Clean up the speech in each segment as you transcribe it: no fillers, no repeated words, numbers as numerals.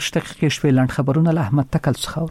دقیقې شوي لاند خبرونه له احمد تکل څخه.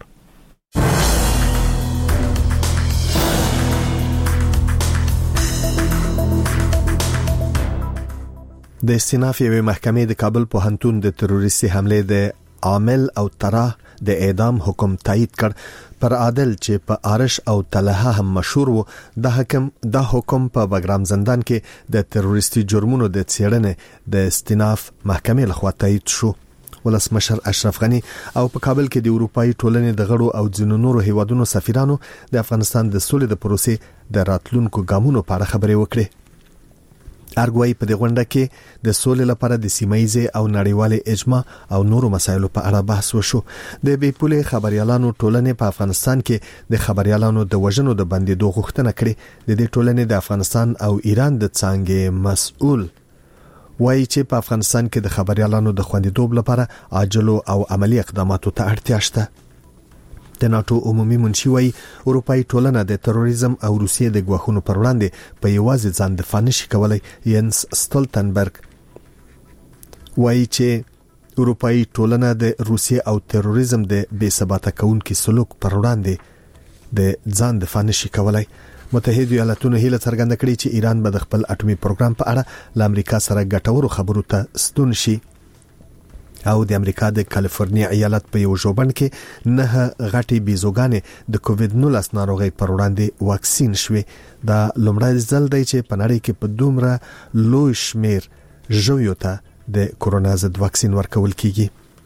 د استیناف یوې محکمې د کابل پوهنتون د تروریستي حمله د عامل او طرح د اعدام حکم تایید کړ. پر عادل چې په آرش او طلحه هم مشهور وو، د حکم په بګرام زندان کې د تروریستي جرمونو د څېړنې د استیناف محکمې لخوا تایید شو. ولسمشر اشرف غنی او په کابل کې د اروپאי ټولنې د غړو او ځینو نورو هیوادونو سفیرانو د افغانستان د سولې د پروسې د راتلونکو ګامونو په اړه خبرې وکړې. ارګوای په دې غونډه کې د سولې لپاره د سیمایي او نړیوال اجماع او نورو مسایلو په اړه بحث وشو. د بیپولې خبريالانو ټولنې په افغانستان کې د خبريالانو د وژنو د بندیدو غوښتنه کړې. د دې ټولنې د افغانستان او ایران د څانګې مسؤل وایي چې په افغانستان کې د خبريالانو د خوندیتوب لپاره عاجل او عملی اقداماتو ته اړتیا شته. د ناتو عمومي منشي وایي اروپאי ټولنه د تروریزم او روسیې د ګواښونو پر وړاندې په یوازې ځان دفاع نشي کولای. ینس سټولتنبرګ وایي چې اروپאי ټولنه د روسیې او تروریزم د بې ثباته کونکي سلوک پر وړاندې د ځان دفاع نشي کولای. متحده ایالاتونو هیله څرګنده کړې چې ایران به د خپل اټومي پروګرام په اړه له امریکا سره ګټورو خبرو ته ستون شي. او د امریکا د کالیفورنیا ایالت په یو ژوبڼ کې 9 غټي بیزوګانې د کووډ-19 ناروغي پر وړاندې واکسین شوې. دا لومړی ځل دی چې په نړۍ کې په دومره لوی شمیر ژویو ته د کورونا ضد واکسین ورکول کیږي.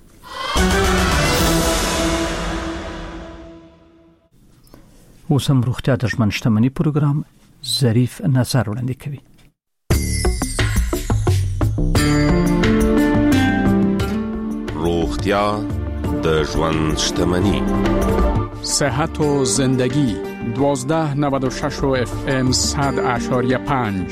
اوس هم روغتیا د ژوند شتمنۍ پروګرام ظریف نظر وړاندې کوي. روغتیا د ژوند شتمنۍ. صحت و زندگی 1296 FM 100.5.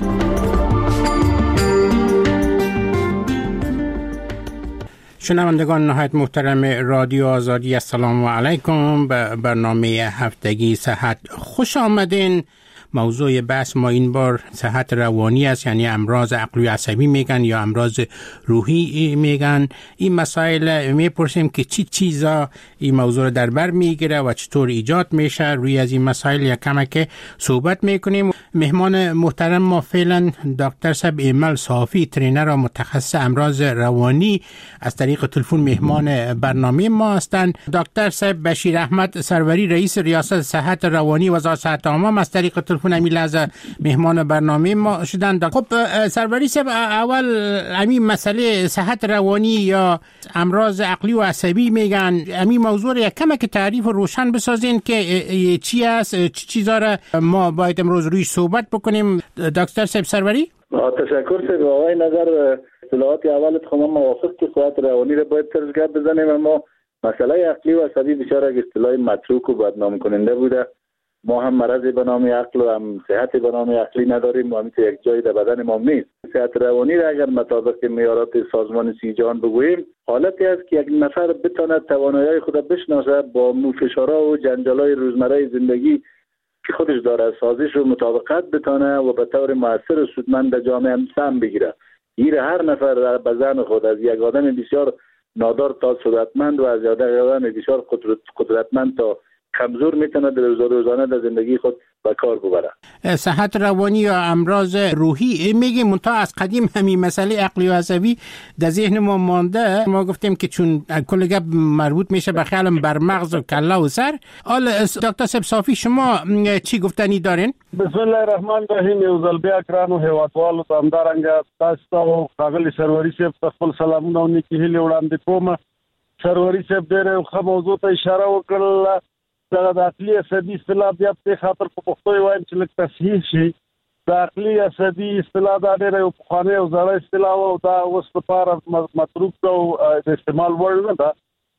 شنوندگان نهایت محترم رادیو آزادی، السلام علیکم. به برنامه هفتگی صحت خوش آمدین. موضوع بحث ما این بار صحت روانی است، یعنی امراض عقلی و عصبی میگن یا امراض روحی میگن. این مسائل میپرسیم که چی چیزا این موضوع رو در بر میگیره و چطور ایجاد میشه. روی از این مسائل یک کمک صحبت میکنیم. مهمان محترم ما فعلا دکتر صاحب ایمل صافی، ترینر و متخصص امراض روانی، از طریق تلفن مهمان برنامه ما هستند. دکتر صاحب بشیر احمد سروری، رئیس ریاست صحت روانی وزارت صحت عامه، از طریق تلفن همین لحظه مهمان برنامه ما شدن. خب سروری صاحب، اول همین مسئله صحت روانی یا امراض عقلی و عصبی میگن، همین موضوع رو یک کمک تعریف و روشن بسازین که چی است، چی چیزا را ما باید امروز رویش صحبت بکنیم. دکتر صاحب سروری. تشکر صاحب. آقای نظر اصطلاحات اولت خب ما موافق که صحت روانی را باید سرزگاه بزنیم، اما مسئله عقلی و عصبی بسیار یک اصطلاح متروک و بدنام کننده بوده. ما هم مرض به نام عقل و هم صحت به نام عقلی نداریم و همیشه یک جای در بدن ما نیست. صحت روانی را اگر مطابق معیارات سازمان جهان بگوییم، حالتی است که یک نفر بتواند توانایی خود بشناسه، با فشارها و جنجالهای روزمره زندگی که خودش داره سازش و مطابقت بتونه و به طور مؤثر و سودمند در جامعه سهم بگیره. گیر هر نفر به زن خود از یک آدم بسیار نادار تا ثروتمند و از یک آدم بسیار قدرتمند تا کمزور میتونه در روزانه در زندگی خود به کار ببره. صحت روانی یا امراض روحی میگیم منتها از قدیم همین مسئله عقلی و عصبی در ذهن ما مانده. ما گفتیم که چون کل گپ مربوط میشه به خیالم بر مغز و کله و سر. حالا دکتر صاحب صافی شما چی گفتنی دارین؟ بسم الله الرحمن الرحیم. یو ځل بیا ګرانو هیوادوالو ته همدارنګه تاسو ته ښاغلي سروری صاحب ته خپل سلامونه او نیکې هیلې وړاندې کوم. سروری صاحب ډېره ښه موضوع ته اشاره وکړله. د عقلي عصبي اصطلاح بیا په خاطر په پښتو وایم چې لږ تصحیح شي. د عقلي عصبي اصطلاح دا ډېره یو پخوانۍ او زړه اصطلاح او دا اوس لپاره متروک او د استعمال وړ نه ده.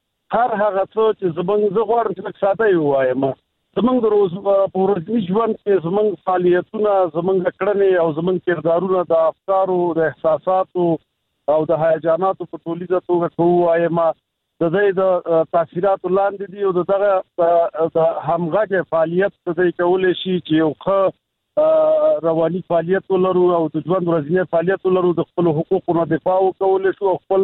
هر هغه څه چې زه غواړم چې لږ ساده یې ووایم. زمونږ د ورځني ژوند کې زمونږ فعالیتونه، زمونږ کړنې او زمونږ کردارونه د افکارو، د احساساتو او د هیجاناتو په ټولیزه توګه که ووایم د دې د تاثیراتو لاندې دي او دغه د همغږي فعالیت د دې کولای شي چې یو ښه رواني فعالیت ولرو او د ژوند ورځنی فعالیت ولرو، د خپل حقوقو نه دفاع وکولای شو او خپل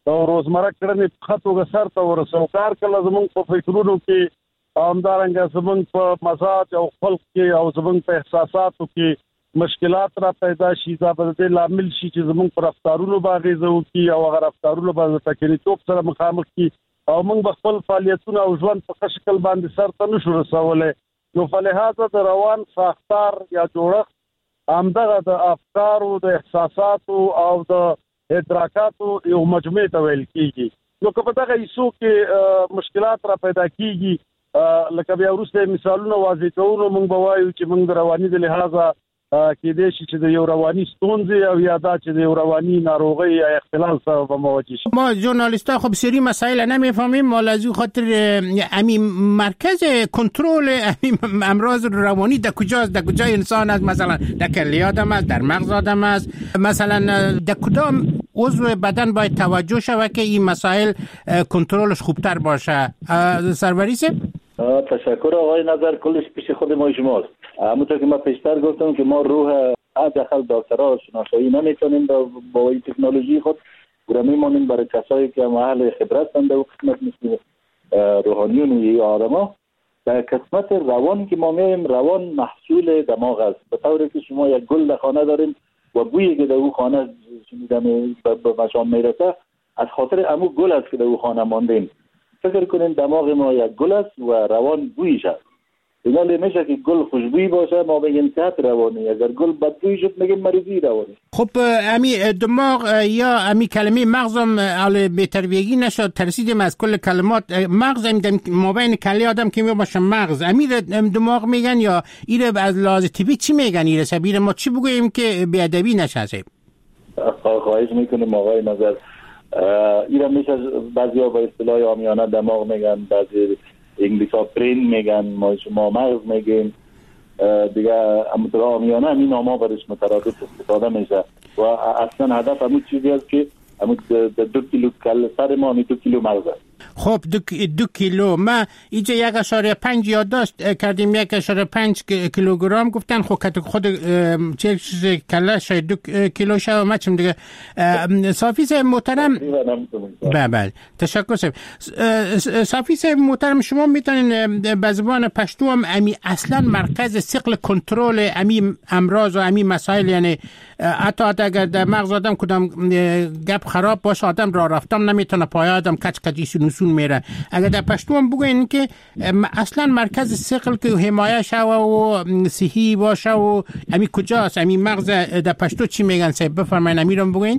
روزمره کړنې خطوګه سر ته ورسو کار کله زمونږ په فکرونو کې همدارنګه زمونږ په مزاج او خلق کې او زمونږ په احساساتو کې مشکلات را پیدا شي دا به لامل شي چې زمونږ پر رفتارونو باندې زوکی او هغه رفتارونو باندې تکلیف سره مخامخ کی او موږ خپل فعالیتونه او ژوند په شکل باندې سر ته نشو رسولای نو په لحاظ د روان ساختار یا جوړښت همدغه د افکارو د احساساتو او د ادراکاتو یو مجموعه ته ویل کیږي نو که په دغه ایسو کې مشکلات را پیدا کیږي لکه بیا وروسته مثالونه واضح کوو موږ به وایو چې موږ د رواني د لحاظه کې د شي چې د یو رواني ستونزې او یا دا چې د یو رواني ناروغي یا اختلال سبب مواجه شي ما ژورنالیست‌ها خب سری مسائل نمیفهمیم ما لازم خاطر همین مرکز کنترل امراض روانی در کجاست در کجای انسان است مثلا در کلیه آدم است در مغز آدم است مثلا در کدام عضو بدن باید توجه شود که این مسائل کنترلش خوبتر باشه سروری سه تشکر آقای نظر کلش پیش خود ما شماست همونطور که ما پیشتر گفتم که ما روح حداقل دکترها شناسایی نمیتونیم با این تکنولوژی خود و میمونیم برای کسایی که اهل خبرت هستند و قسمت مثل روحانیون و این آدما در قسمت روانی که ما میگیم روان محصول دماغ است به طوری که شما یک گل در خانه دارین و بویی که در اون خانه شنیدن به مشام میرسه از خاطر امو گل است که در اون خانه ماندین فکر کنین دماغ ما یک گل است و روان بویش است اینا نمیشه که گل خوشبویی باشه ما بگیم صحت روانی اگر گل بدبویی شد میگیم مریضی روانی خب امی دماغ یا امی کلمه مغزم علی بهترویگی نشد ترسیدیم از کل کلمات مغز ما بین کلی آدم که میباشه مغز امی دماغ میگن یا ایره از لحاظ طبی چی میگن ایره سبیره ما چی بگوییم که بیادبی نشه خواهش میکنیم آقای نظر ایره میشه بعضی ها با اصطلاح عامیانه دماغ میگن بعضی انگلیسا برین میگن ما شما مغز میگیم دیگه امطور عامیانه همین ناما برش مترادف استفاده میشه و اصلا هدف همون چیزی است که همون 2 کیلو سر ما 2 کیلو مغز است خب 2 کیلو ما اینجا 1.5 یادداشت کردیم 1.5 کیلوگرم گفتن خود چه کله شاید 2 کیلو شد ما چم دیگه صافی صاحب محترم بله تشکر صاحب صافی صاحب محترم شما میتونین به زبان پشتو هم امی اصلا مرکز ثقل کنترل امی امراض و امی مسائل یعنی حتی اگر در مغز آدم کدام گپ خراب باشه آدم راه رفتن نمیتونه پای آدم کچ کچی نسون میره اگر در پشتو هم بگوین که اصلا مرکز ثقل که حمایه شوه و صحی باشه و امی کجاست امی مغز در پشتو چی میگن صاحب بفرمایید امی رو بگوین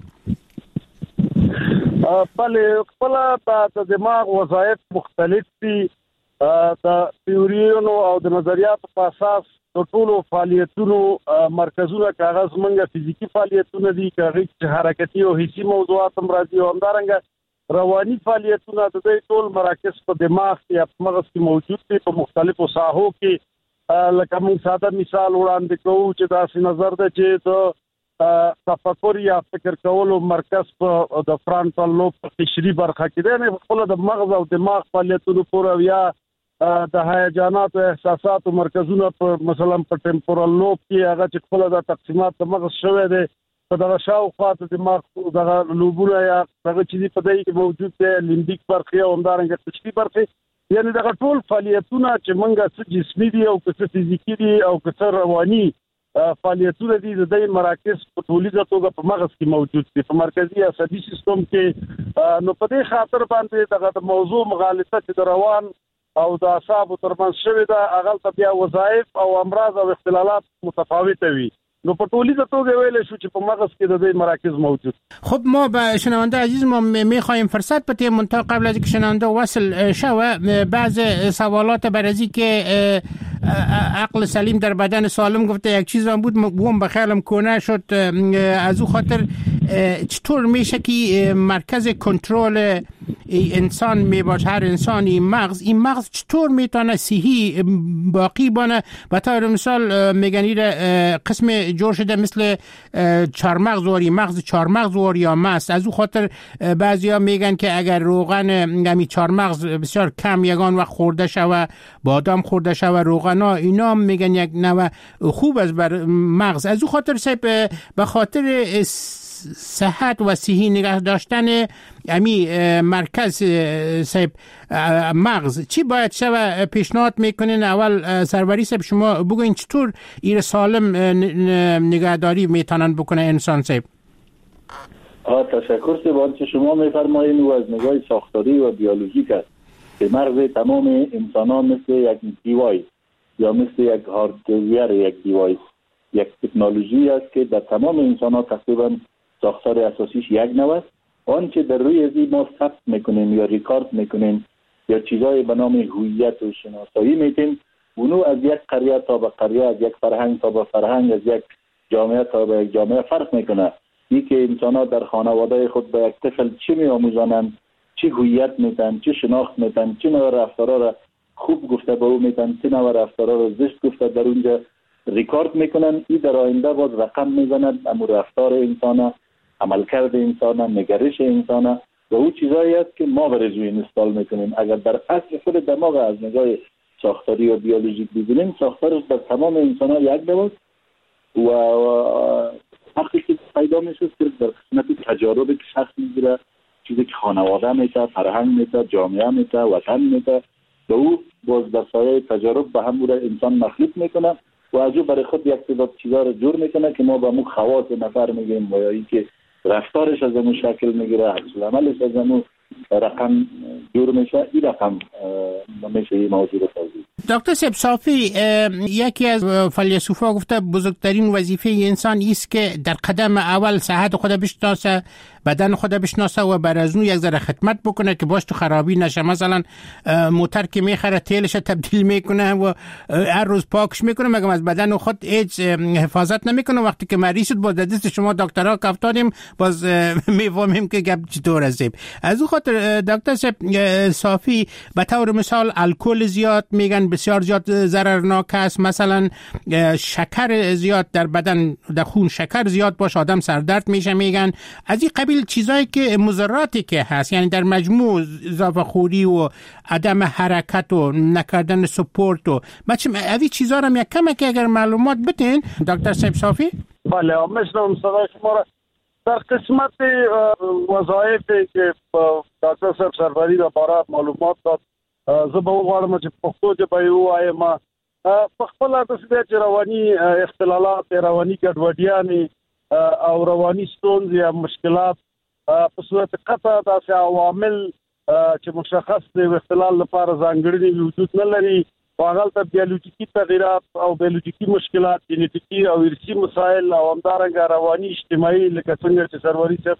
بله خپل د دماغ وظایف مختلف دي د تیوریونو او د نظریاتو په اساس د ټولو فعالیتونو مرکزونه کاغذ منګه فزیکی فعالیتونه دي کاغذ حرکتي او حسي موضوعات هم راځي او همدارنګه رواني فعالیتونه د دې ټول مراکز په دماغ یا مغز کې موجود دي په مختلفو ساحو کې لکه موږ ساده مثال وړاندې کوو چې داسې نظر ده چې د تفکر یا فکر کولو مرکز په د فرانټال لوب په قشري برخه کې دی نه خپل د مغز او دماغ فعالیتونو پورې یا د هیجانات او احساسات مرکزونه په مثلا په ټمپورال لوب کې هغه چې خپل د تقسیمات د مغز شوی دی په دغه شاوخوا د دماغ دغه لوبونه یا دغه چې په دې کې موجود دی لیمبیک برخه او همدارنګه قشري برخه یعنی دغه ټول فعالیتونه چې موږ څه جسمي دي او څه فزیکی دي او څه رواني فعالیتونه دي د دې مراکز په ټولیزه توګه په مغز کې موجود دي په مرکزي عصبي سیستم کې نو په دې خاطر باندې دغه موضوع مغالطه چې د روان او د اعصابو ترمنځ شوی دا هغه ته بیا وظایف او امراض او اختلالات متفاوته وي نو په ټولیزه توګه ویل شو چې په مغز کې د دې مراکز موجود. خب ما به شنونده عزیز ما میخوایم فرصت بدیم منتها قبل از اینکه شنونده وصل شوه بعض سوالات برازی که عقل سلیم در بدن سالم گفته یک چیز هم بود بوم بخیالم کنه شد از او خاطر چطور میشه که مرکز کنترل انسان میباشه هر انسانی این مغز چطور میتونه صحی باقی بانه به طور مثال میگن قسم جور شده مثل چهارمغز واری مغز چهارمغز واری یا مست از او خاطر بعضیا میگن که اگر روغن یعنی چهارمغز بسیار کم یگان وقت خورده شوه بادام خورده شوه روغنا اینا میگن یک نوع خوب از بر مغز از او خاطر به خاطر صحت و صحی نگه داشتن امی مرکز صاحب مغز چی باید شوه پیشنهاد میکنین؟ اول سروری صاحب شما بگوین چطور این سالم نگهداری میتونن بکنه انسان صاحب؟ تشکر سبان چه شما میفرمایین و از نگاه ساختاری و بیولوژیک است که مغز تمام انسان ها مثل یک دیوایس یا مثل یک هاردویر یک دیوایس یک تکنولوژی است که در تمام انسان ها تقریبا ساختار اساسیش یک نوع است. آنچه در روی ازی ما ثبت میکنیم یا ریکارد میکنیم یا چیزای به نام هویت و شناسایی میتیم، اونو از یک قریه تا به قریه، از یک فرهنگ تا به فرهنگ، از یک جامعه تا به یک جامعه فرق میکنه. این که انسان ها در خانواده خود به یک طفل چی میآموزانند، چی هویت میتن، چی شناخت میتن، چی نوع رفتارا را خوب گفته به او میتن، چی نوع رفتارا را زشت گفته در اونجا ریکارد میکنن. این در آینده باز رقم میزند امو رفتار انسان، عملکرد انسان، نگرش انسان و او چیزایی است که ما برای روی اینستال میکنیم. اگر در اصل خود دماغ از نگاه ساختاری و بیولوژیک ببینیم، ساختارش در تمام انسان ها یک نوع و وقتی که پیدا میشه در قسمت تجارب که شخص میگیره، چیزی که خانواده میته، فرهنگ میته، جامعه میته، وطن میته و او باز در سایه تجارب به هم انسان مخلوط میکنه و از او برای خود یک تعداد چیزا رو جور میکنه که ما به مو خواص نفر میگیم و یا اینکه رفتارش از اون شکل میگیره، عکس العملش از اون رقم جور میشه. این رقم میشه این موضوع رو توضیح. دکتر صاحب صافی، یکی از فیلسوفا گفته بزرگترین وظیفه انسان است که در قدم اول صحت خود بشناسه، بدن خود بشناسه و بر از اون یک ذره خدمت بکنه که باش تو خرابی نشه. مثلا موتر که میخره تیلش تبدیل میکنه و هر روز پاکش میکنه، مگه از بدن خود هیچ حفاظت نمیکنه. وقتی که مریض شد با دست شما دکترها کفتادیم باز میفهمیم که گپ چطور است. از اون خاطر دکتر صافی به طور مثال الکل زیاد میگن بسیار زیاد ضررناک است. مثلا شکر زیاد در بدن، در خون شکر زیاد باشه آدم سردرد میشه میگن. از این قبیل چیزایی که مضراتی که هست، یعنی در مجموع اضافه خوری و عدم حرکت و نکردن سپورت و اوی چیزا رو یک کمک اگر معلومات بدین دکتر صافی؟ بله، مثلا صدای شما را در قسمت وظایفی که دکتر صاحب سروری را باره معلومات داد، زه به وغواړم چې پښتو ژبه یې ووایم. په خپله داسې دی چې رواني اختلالات، رواني ګډوډیانې او رواني ستونزې یا مشکلات په صورت قطع داسې عوامل چې مشخص دی اختلال لپاره ځانګړي وجود نه لري. هغلته بیولوژیکي تغییرات او بیولوژیکي مشکلات، جینیټیکي او ارثي مسایل او همدارنګه رواني اجتماعي لکه څنګه چې سروری صاحب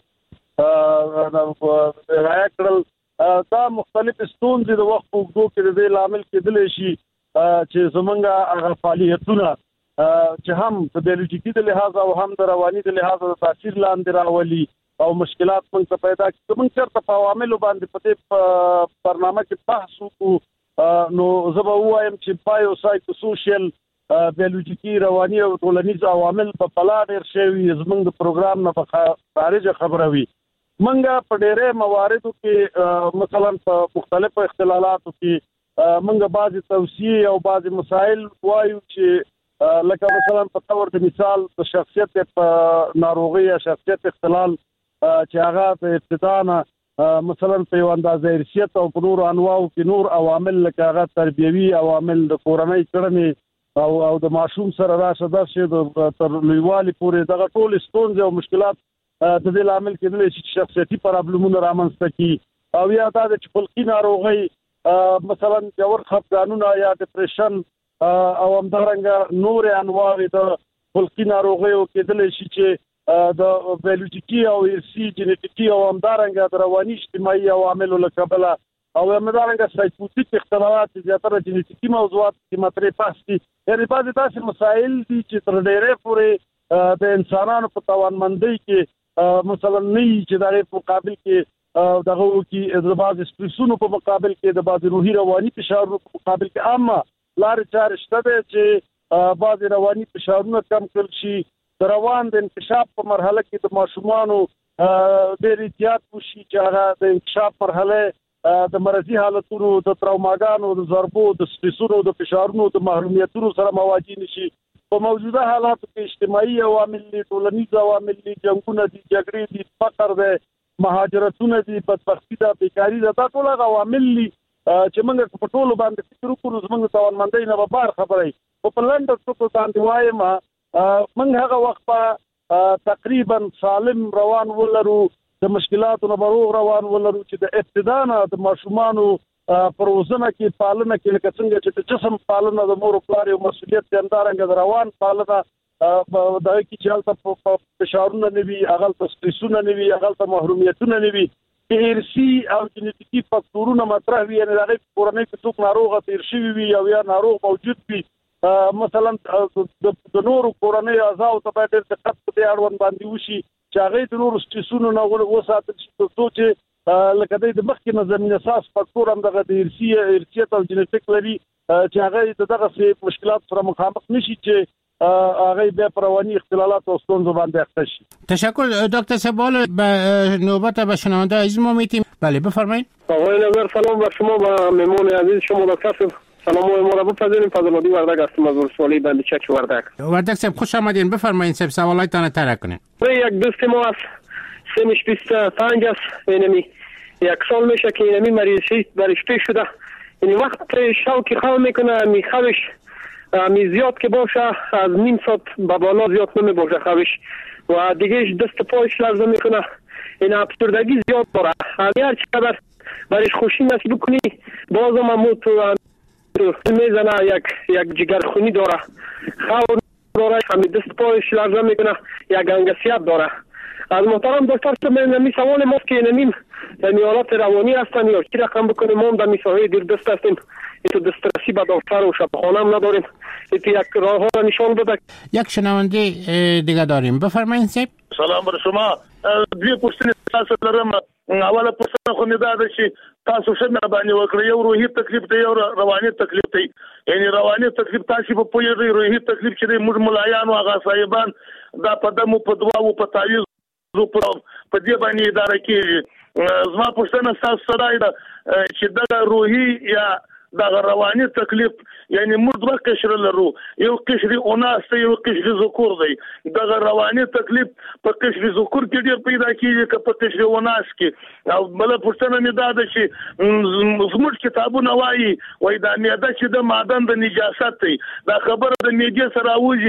رایه کړل، دا مختلف ستونزې د وخت په اوږدو کې د دې لامل کېدلی شي چې زمونږ هغه فعالیتونه چې هم د بیولوژیکي د لحاظه او هم د رواني د لحاظه د تاثیر لاندې راولي او مشکلات موږ ته پیدا کړي. موږ چېرته په عواملو باندې په دې برنامه کې بحث وکړو، نو زه به ووایم چې بایو سایکوسوشل، بیولوژیکي، رواني او ټولنیز عوامل په بلا ډېر شوي زموږ د پروګرام نه په خارجه خبره وي. موږ په ډېرې مواردو کې مثلا په مختلفو اختلالاتو کې موږ بعضې توصیې او بعضې مسایل وایو چې لکه مثلا په طور د مثال د شخصیت په ناروغي یا شخصیت اختلال چې هغه د ابتدا نه مثلا په یو اندازه ارثیت او په نورو انواعو کې نور عوامل لکه هغه تربیوي عوامل، د کورنۍ کړنې او د ماشوم سره راشه درشه تر لویوالي پورې دغه ټول ستونزې او مشکلات د دې لامل کېدلی شي چې شخصیتي پرابلمونه رامنځته کړي. او یا دا چې خلقي ناروغۍ مثلا ژور خفګانونه یا ډپریشن او همدارنګه نور انواع د خلقي ناروغیو کېدلی شي چې د بیولوژیکي او ارثي، جینیټیکي او همدارنګه د رواني اجتماعي عواملو له کبله او همدارنګه سایکوټیک اختلالات چې زیاتره جینیټیکي موضوعات کې مطرح بحث دي. یعنې بعضې داسې مسایل دي چې تر ډېرې پورې د انسانانو په توانمندۍ کې مثلا نه وي چې د هغې په مقابل کې دغه وکړي، د بعضې سټرسونو په مقابل کې، د بعضې روحي رواني فشارونو په مقابل کې. اما لارې چارې شته دی چې بعضې رواني فشارونه کم کړل شي. د روان د انکشاف په مرحله کې د ماشومانو ډېر احتیاط وشي چې هغه د انکشاف مرحله د مرضي حالتونو، د تراوماګانو، د ضربو، د سټرسونو، د فشارونو، د محرومیتونو سره مواجه نشي. په موجوده حالاتو کې اجتماعي عوامل دي، ټولنیز عوامل دي، جنگونه دي، جګړې دي، فقر دی، مهاجرتونه دي، بدبختي ده، بیکاري ده، دا ټول عوامل دي چې موږ په ټولو باندې فکر وکړو زموږ توانمندۍ نه به بار خبرې په لنډه ټکو باندې وایم. موږ هغه وخت په تقریبا سالم روان ولرو، د مشکلاتو نه بروغ روان ولرو چې د ابتدا نه د ماشومانو پر روزنه کې پالنه کې لکه څنګه چې د جسم پالنه د مور او پلار یو مسؤلیت دی، همدارنګه د روان پالنه دا کې چې هلته فشارونه نه وي، هغلته سټریسونه نه وي، هغلته محرومیتونه نه وي، ارثي او جنیټیکي فاکتورونه مطرح وي، یعنې د هغې په کورنۍ کې څوک ناروغه تېر شوي وي او یا ناروغ موجود وي. مثلا د نورو کورنۍ اعضاو ته باید ډېر دقت په دې اړوند باندې وشي چې هغې د نورو سټریسونو نه وساتل شي، تر څو چې لکه دی د مخکې نه زمین اساس فاکتور هم دغه د ارثیت او جنیټیک لري چې هغه د دغسې مشکلاتو سره مخامخ نشي چې هغه بیا پر رواني اختلالات او ستونزو باندې اخته شي. تشکر دکتر سبال. به نوبت به شنونده عزیز ما میتیم. بله بفرمایید. آقای نظر سلام بر شما و مهمان عزیز شما دکتر. سلام و ما را بپذیریم. فضل‌الدین وردک هستم از ولسوالی بندیچک وردک. وردک صاحب خوش آمدین. بفرمایید صاحب سوالاتتان طرح کنین. یک دوست ما است، سنش 25 است، یعنی یک سال میشه که یعنی مریضی برش پیش شده، یعنی وقت شوکی خواب میکنه، میخوابش می زیاد که باشه از نیم ساعت به بالا زیاد نمی باشه خوابش و دیگه دست پایش لرزه میکنه، این افسردگی زیاد داره. هر چقدر برش خوشی نصیب کنی بازم هم تو میزنه، یک جگرخونی داره، خواب داره، همین دست پایش لرزه میکنه، یک گنگسیت داره. از محترم دکتر صاحب سوال ماست که نمیم یعنی حالات روانی هستن یا چی رقم بکنیم؟ ما در میساهای دیر دست هستیم، تو دسترسی به دکتر و شفاخانه هم نداریم، تو یک راه ها نشان بده. یک شنونده دیگه داریم. بفرمایید صاحب. سلام بر شما. دوی پوښتنې تاسو لرم. اوله پوښتنه خو مې دا ده چې تاسو څه مهرباني وکړئ، یو روحي تکلیف دی، یو رواني تکلیف دی. یعنی رواني تکلیف تاسو په پوهېږئ، روحي تکلیف چې دی موږ ملایان او هغه صاحبان دا په دمو په دعاو په تعویض په دې باندې اداره کېږي. زما پوښتنه ستاسو سره ده چې دغه روحي یا دغه رواني تکلیف یعنی موږ دوه قشر لرو، یو قشر اناث دی، یو قشر ذکور دی. دغه رواني تکلیف په قشر ذکور کې ډېر پیدا کېږي که په قشر اناث کې؟ او بله پوښتنه مې دا ده چې زموږ کتابونه وایي دا معده چې د معدن د نجاست دی، دا خبره د معدې سره راوځي،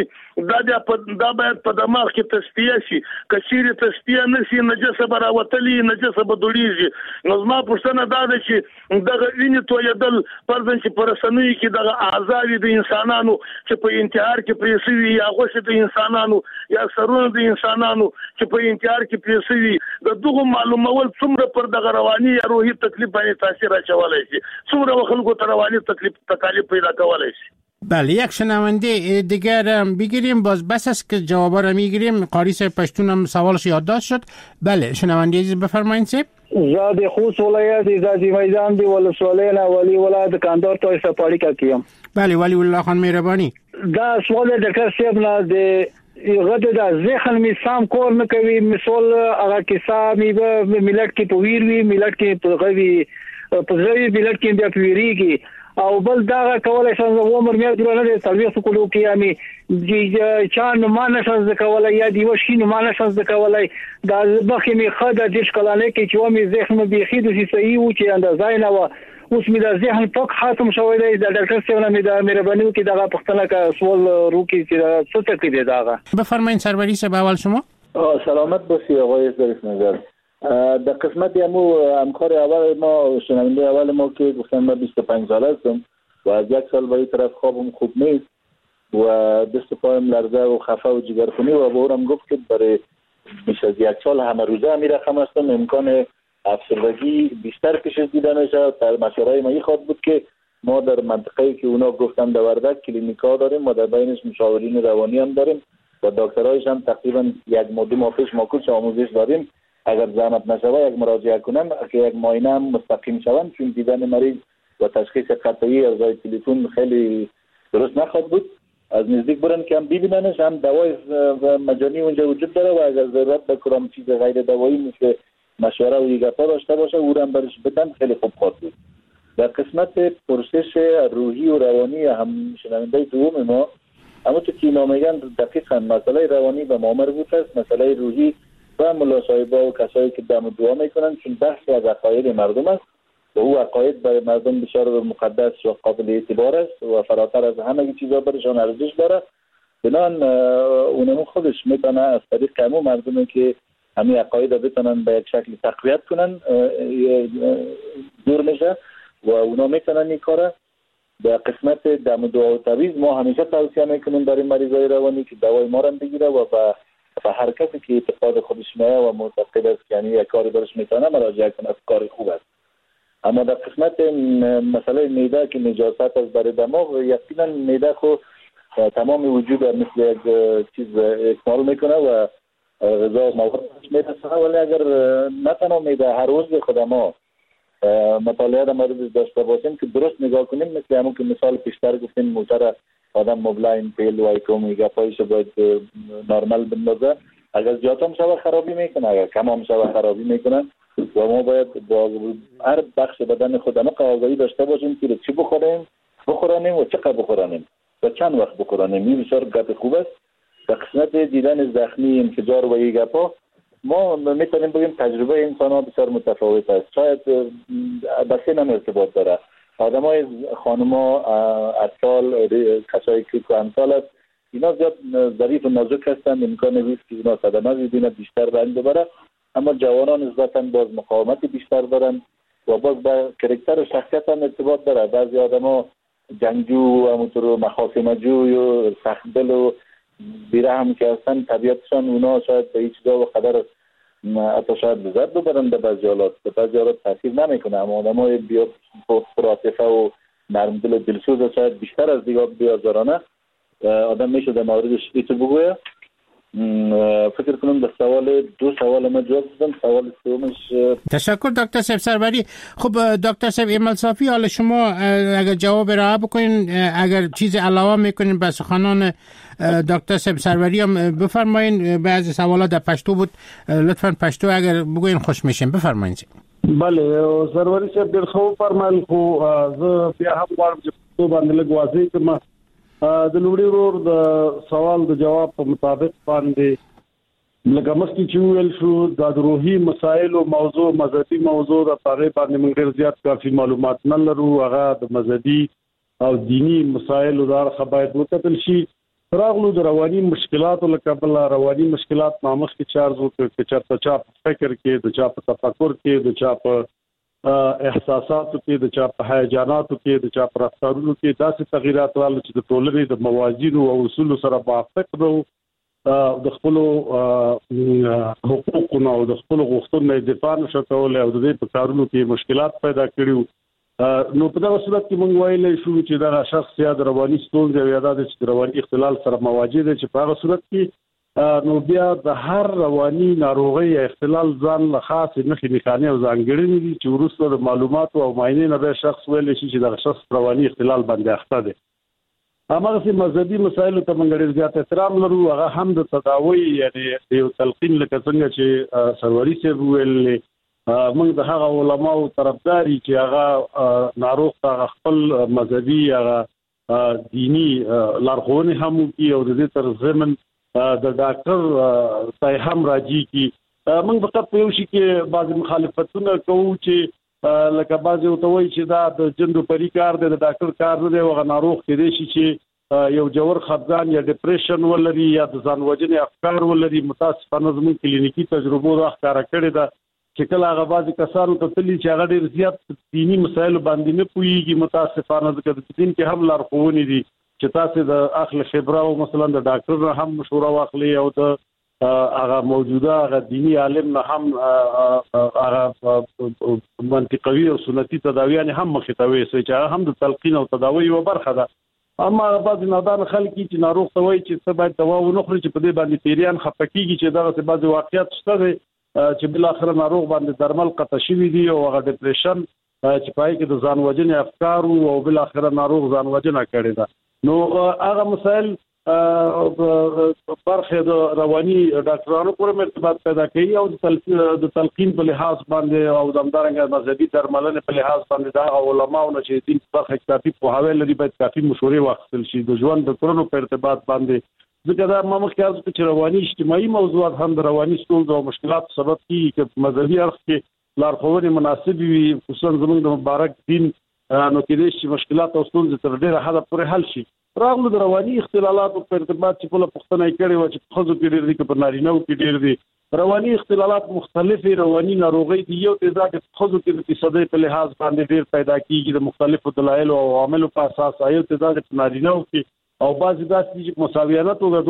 دا باید په دماغ کې تصفیه شي. که چیرې تصفیه نه شي نجسه به راوتلي، نجسه به دوړېږي. نو زما پوښتنه دا ده چې دغه وینې تویېدل فرضاً چې په رسنیو کې دغه اعضاوې د انسانانو چې په انتحار کې پرې شوي، یا غوښې د انسانانو یا سرونه د انسانانو چې په انتحار کې پرې شوي، د دغو معلومول څومره پر دغه رواني یا روحي تکلیف باندې تاثیر اچولی شي، څومره خلکو ته رواني تکالیف پیدا کولی شي؟ بله یک شنونده دیگر بگیریم، باز بس است که جوابا رو میگیریم. قاری صاحب پشتون هم سوالش یادداشت شد. بله شنونده عزیز بفرمایید صاحب. زاد خوست ولایت ازازی میدان دی ولسوالی نه ولی ولایت کاندار توی سپاری کا کیم. بله ولی الله خان مهربانی. دا سوال دکتر صاحب نه دی غد دا ذهن می سام کور نه کوي، مثال هغه کیسه می ملت کې پویر وی، ملت کې پرغوي پزوی، ملت کې بیا پیریږي او بل دا کولای شي عمر مې درنه د تلويث کولو کې یعنی چا نو مانه شاز کولای یا دی وشي نو مانه شاز کولای دا بخې می خدای د شکلانه کې چې و می ذهن به خېدو شي صحیح و چې اندازای نه و اوس می د ذهن پک ختم شوی دی. د ډاکټر صاحب نه می د مهرباني کې دا پښتنه کا سوال روکی چې څه تکلیف دی دا. بفرمایید سروری صاحب اول شما. سلامت باشی آقای ظریف نظر. در قسمت همکار اول ما شنونده اول ما که گفتن من 25 ساله هستم و از یک سال به این طرف خوابم خوب نیست و دست پایم لرزه و خفه و جگرخونی و به اونم گفت که برای بیش از یک سال همه روزه همی رقم هستم، امکان افسردگی بیشتر پیش دیده نشه. در مشورای ما این خواد بود که ما در منطقه‌ای که اونا گفتن در وردک کلینیکا داریم و در بینش مشاورین روانی هم داریم و دکترایش هم تقریبا یک ماه دو ماه پیش ما کورس آموزش داریم. اگر زحمت نشوه یک مراجعه کنن که یک معاینه هم مستقیم شوند، چون دیدن مریض و تشخیص قطعی از روی تلفن خیلی درست نخواهد بود. از نزدیک برن که هم ببیننش، هم دوای مجانی اونجا وجود داره و اگر ضرورت بکنم چیز غیر دوایی مثل مشوره و یگپا داشته باشه او هم برش بدن خیلی خوب خواهد بود. در قسمت پرسش روحی و روانی هم شنونده دوم ما اما تو که اینا میگن دقیقاً مسئله روانی به ما مربوط است، مسئله روحی و ملاصاحبا و کسایی که دم و دعا میکنن، چون بخشی از عقاید مردم است و او عقاید برای مردم بسیار مقدس و قابل اعتبار است و فراتر از همه چیزا برشان ارزش داره. بنان اونمو خودش میتونه از طریق همون مردمی که همین عقاید بتونن به یک شکل تقویت کنن دور میشه و اونا میتونن این کاره. به قسمت دم و دعا و تعویض ما همیشه توصیه میکنیم برای مریضای روانی که دوای ما را بگیره و به هر کسی که اعتقاد خودش میه و معتقد است یعنی یک کاری برش میتونه مراجعه کنه، کار خوب است. اما در قسمت مسئله معده که نجاست است برای دماغ، یقینا معده خو تمام وجود مثل یک چیز استعمال میکنه و غذا مواد میرسه، ولی اگر نه تنها معده هر روز خود ما مطالعه در مورد داشته باشیم که درست نگاه کنیم، مثل همون که مثال پیشتر گفتیم موتر آدم مبلاین پیل و ایکومی گپایش باید نرمال بندازه، اگر زیاد هم شبه خرابی میکنه، اگر کم هم شبه خرابی میکنه و ما باید با هر بخش بدن خودمون آگاهی داشته باشیم که چی بخورانیم و چقدر بخورانیم و چند وقت بخورانیم. این بسیار گپ خوب است. در قسمت دیدن زخمی، انفجار و این گپا ما میتونیم بگیم تجربه انسان ها بسیار متفاوت است. شاید بسیار هم ارتباط داره. آدم های خانم ها، اطفال، کسایی که کهنسال است، اینا زیاد ظریف و نازک هستند، امکان نیست که اینا صدمه ببینه بیشتر رنج ببره، اما جوانان نسبتا باز مقاومت بیشتر دارن و باز با کاراکتر و شخصیت هم ارتباط داره. بعضی آدم ها جنگجو، همونطور مخاصمجو و سخت‌دل و بیرحم که هستن، طبیعتشان اونا شاید به هیچ جا و قدر حتی شاید بزرد ببرن، به بعضی حالات تاثیر نمیکنه. اما آدم های بیا پرعاطفه و نرم دل و دلسوز شاید بیشتر از دیگه بیازارانه آدم میشه در موردش ایتو بگویه. فکر کنم در دو سوال ما جواب دادم. سوال سومش تشکر دکتر صاحب سروری. خب دکتر صاحب ایمل صافی، حالا شما اگر جواب را بکنین، اگر چیز علاوه میکنین به سخنان دکتر صاحب سروری هم بفرمایین. بعضی سوالات در پشتو بود، لطفاً پشتو اگر بگوین خوش میشیم. بفرمایین. بله سروری صاحب ډېر ښه فرمایل، خو زه بیا هم غواړم چې پښتو باندې لږ واضح کړم. د لومړي ورور د سوال د جواب په مطابق باندې لکه مخکې چې ویل شو د روحي مسایلو موضوع مذهبي موضوع د هغې باندې موږ ډېر زیات کافي معلومات نه لرو. هغه د مذهبي او دینی مسایلو د اړخه باید وکتل شي. راغلو د رواني مشکلاتو له کبله رواني مشکلات مامخ کې چارج وکړي چې چرته چا په فکر کې، د چا په تفکر کې، د چا په احساساتو کې، د چا په هیجاناتو کې، د چا په رفتارونو کې داسې تغیرات راغلي چې د ټولنې د موازینو او اصولو سره موافق نه، د خپل حقوقو او د خپل غوښتنو دفاع نشو کولای او د دې په کارونو کې مشکلات پیدا کړي. نو په دغه صورت کې موږ ویلی شو چې دا شخص یا د رواني ستونزې او یا د رواني اختلال سره مواجه دی، چې په هغه صورت کې نو بیا د هر رواني ناروغي یا اختلال ځان له خاصې نښې نښانې او ځانګړنې دي چې وروسته د معلوماتو او معاینې نه به شخص ویلی شي چې دغه شخص رواني اختلال باندې اخته دی. هماغسې مذهبي مسایلو ته موږ ډېر زیات احترام لرو. هغه هم د تداوی یعنې د یو تلقین لکه څنګه چې سروری صاحب ویل، موږ د هغه علماو طرفداري چې هغه ناروغ ته خپل مذهبي هغه دینی لارښوونې هم وکړي او د دې تر ضمن د ډاکټر ځای هم راځي کی. موږ فقط په یو شي کې بعض مخالفتونه کوو چې لکه بعضې ورته وایي چې دا د جندو پري کار دی، د ډاکټر کار نه دی. هغه ناروغ کېدای شي چې یو جوړ خفګان یا ډپریشن ولري یا د ځان وژنې افکار ولري. متاسفانه زموږ کلینیکي تجربو دا ښکاره کړې ده چې کله هغه بعضې کسانو ته تللي چې هغه ډېر زیات دیني مسایلو باندې نه پوهېږي، متاسفانه ځکه د دین کې هم لارښوونې دي چې تاسې د اخل خبره او مثلا د ډاکټر نه هم مشوره واخلئ او د هغه موجوده هغه دینی عالم نه هم هغه منطقوي او سنتي تداویان هم مخې ته ویسئ چې هغه هم د تلقین او تداوی یوه برخه ده. اما بعضې نادان خلک چې ناروغ ته وایي چې ته باید دوا ونه خورې، چې په دې باندې پیریان خفه کېږي چې دغسې بعضې واقعیت شته دی چې بالاخره ناروغ باندې درمل قطع شوي دي او هغه ډپریشن چې په هغې کې د ځان وژنې افکار او بالاخره ناروغ ځان وژنه کړې ده. نو هغه مسایل برخه د رواني ډاکټرانو پورې ارتباط پیدا کوي او د تلقین په لحاظ باندې او د همدارنګه مذهبي درملنې په لحاظ باندې دا علماونو چې دین برخه کافي په حواله لري باید کافي مشورې واخیستل شي د ژوند د کورونو په ارتباط باندې ځکه دا مخکې از چې رواني اجتماعي موضوعات هم د رواني ستونزو او مشکلات سبب کیږي چې مذهبي اړخ کې لارښوونې مناسب وي خصوصا زموږ د مبارک دین نو کې د مشکلات او ستونزې تر ډیره حد پورې حل شي راغلو د رواني اختلالاتو په ارتباط چې په پښتنه کړي و چې خزو کې ډېر دي کې په نارینه‌و کې ډېر دي رواني اختلالات مختلفي رواني ناروغي دي یو تیزه کې خزو کې د فیصدي په لحاظ باندې ډېر پیدا کیږي د مختلفو دلایل او عواملو په اساس یو تیزه کې نارینه‌و کې او بعضې داسې چې مساویانه توګه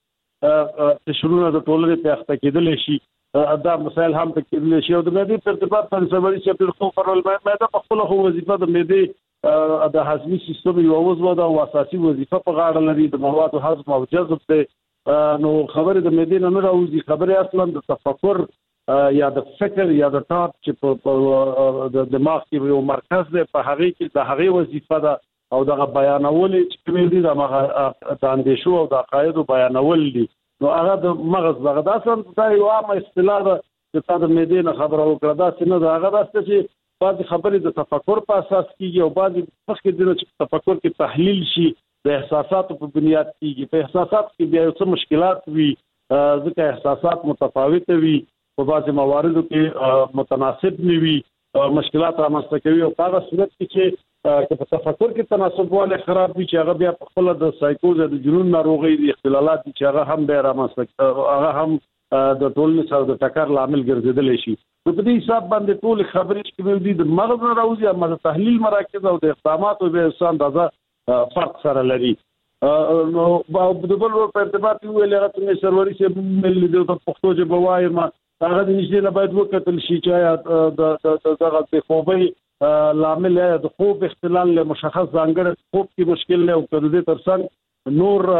دواړه تشرونه د ټولنې په اخته کېدل شي دا مسائل هم تکلیف شي او د معدې په ارتباط باندې چې په خو فرول معده په خپل خو وظیفه د معدې د هضمي سیستم یو عضو ده او اساسي وظیفه په غاړه لري د موادو هضم او جذب ته نو خبره د معدې نه راوځي خبره اصلا د تفکر یا د فکر یا د ټاپ چې په د دماغ کې یو مرکز دی په هغه کې د هغه وظیفه ده او د بیانول چې کوم دي د اندیشو او د عقاید بیانول دي نو هغه د مغز دغه داسې دا یو عامه اصطلاح ده چې تا د معدې نه خبره وکړه دا څنګه دا هغه داسې چې بعض خبرې د تفکر په اساس کیږي او بعض مخکې د تفکر کې تحلیل شي د احساساتو په بنیاد کیږي په احساسات کې بیا څه مشکلات وي ځکه احساسات متفاوت وي په بعض مواردو کې متناسب نه وي مشکلات رامنځته کوي او په هغه صورت کې چې په تفکر کې تناسب واله خراب وي چې هغه بیا په خپل د سایکوز د جنون ناروغي د اختلالات چې هغه هم به رامنځته هغه هم د ټولنې سره د ټکر لامل ګرځیدل شي په دې حساب باندې ټول خبرې چې کوي د مغز نه راوځي اما د تحلیل مراکز او د اقداماتو به انسان اندازه فرق سره لري نو د بل په ارتباط ویل هغه څنګه سروري چې ملي د پښتو ژبه وایم هغه د نشي نه باید وکتل شي چې د دغه د خوبي لامل د خوب اختلال له مشخص ځانګړي خوب کې مشکل نه او کده دې ترڅنګ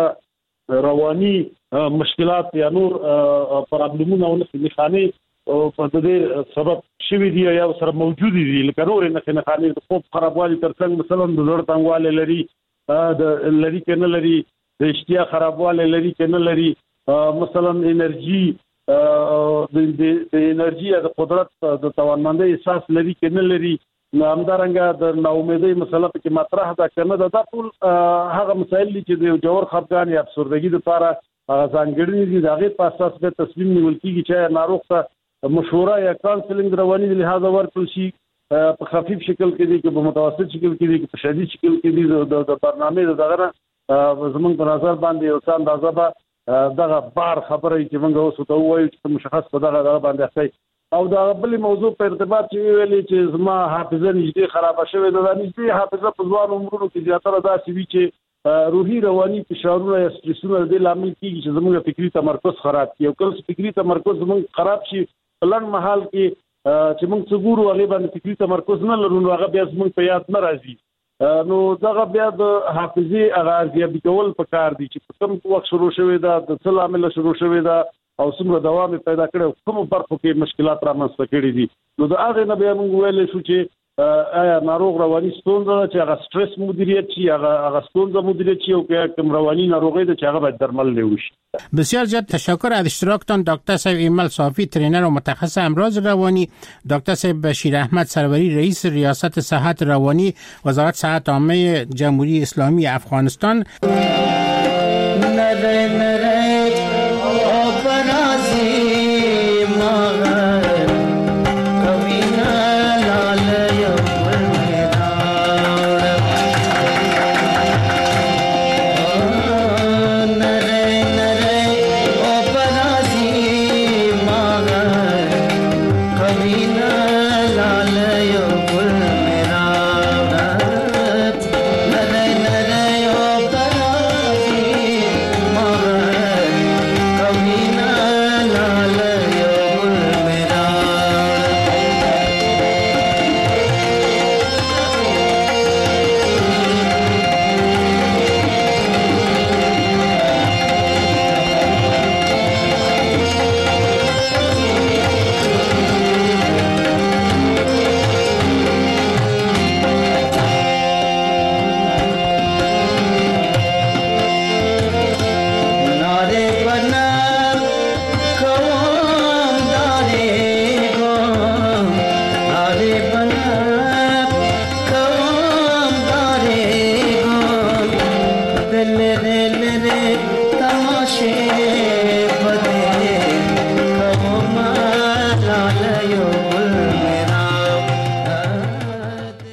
نور رواني مشکلات یا نور پرابلمونه او نښانې په دې سبب شوي دي یا سره موجود دي لکه نور نښانې د خوب خرابوالي ترڅنګ مثلا د زړه تنګوالی لري د لري کنه لري د اشتها خرابوالی لري کنه لري مثلا انرژي د انرژي د قدرت د توانمندۍ احساس لري کنه لري همدارنګه د ناامیدۍ مسله کې مطرح ده کنه دا ټول هغه مسایل چې د جوړ خفګان یا افسردګي لپاره ځانګړي دي دغه په اساس به تصمیم نیول کیږي چې ناروغ ته مشوره یا کانسلینګ رواني لحاظ ورکړل شي په خفیف شکل کې دي چې په متوسط شکل کې دي چې په شدید شکل کې دي د برنامه دغه زمونږ په نظر باندې یو څه اندازه به دغه بار خبره چې موږ اوس ته وایو چې مشخص په دغه باندې اخی او دا بل موضوع په ارتباط چې ویلې چې زما حافظه نږدې خراب شوه د نږدې حافظه په ځوان عمرونو کې زیاتره داسې وی چې روحي رواني فشارونه یا سټرسونه د لامل کیږي چې زموږ فکری تمرکز خراب کیږي او کله فکری تمرکز زموږ خراب شي لن محل کې چې موږ څګورو هغه باندې فکری تمرکز نه لرو هغه بیا زموږ په یاد نه راځي نو دغه بیا د حافظه هغه ارزیابي کول پکار دي چې کوم وخت شروع شوی دا د څه لامل شروع شوی دا او څومره دوام پیدا کړو کوم برخو کې مشکلات رامنځته کړي دي نو دا هغه نه بیا موږ ویل شو چې آیا ناروغ رواني ستونزه چې هغه سټرس مدیریت شي هغه ستونزه مدیریت شي او کوم رواني ناروغي ده چې هغه باید درمل لوي. بسیار زیاد تشکر از اشتراکتان دکتر صاحب ایمل صافی ترینر و متخصص امراض روانی، دکتر صاحب بشیر احمد سروری رئیس ریاست صحت روانی وزارت صحت عامه جمهوری اسلامی افغانستان.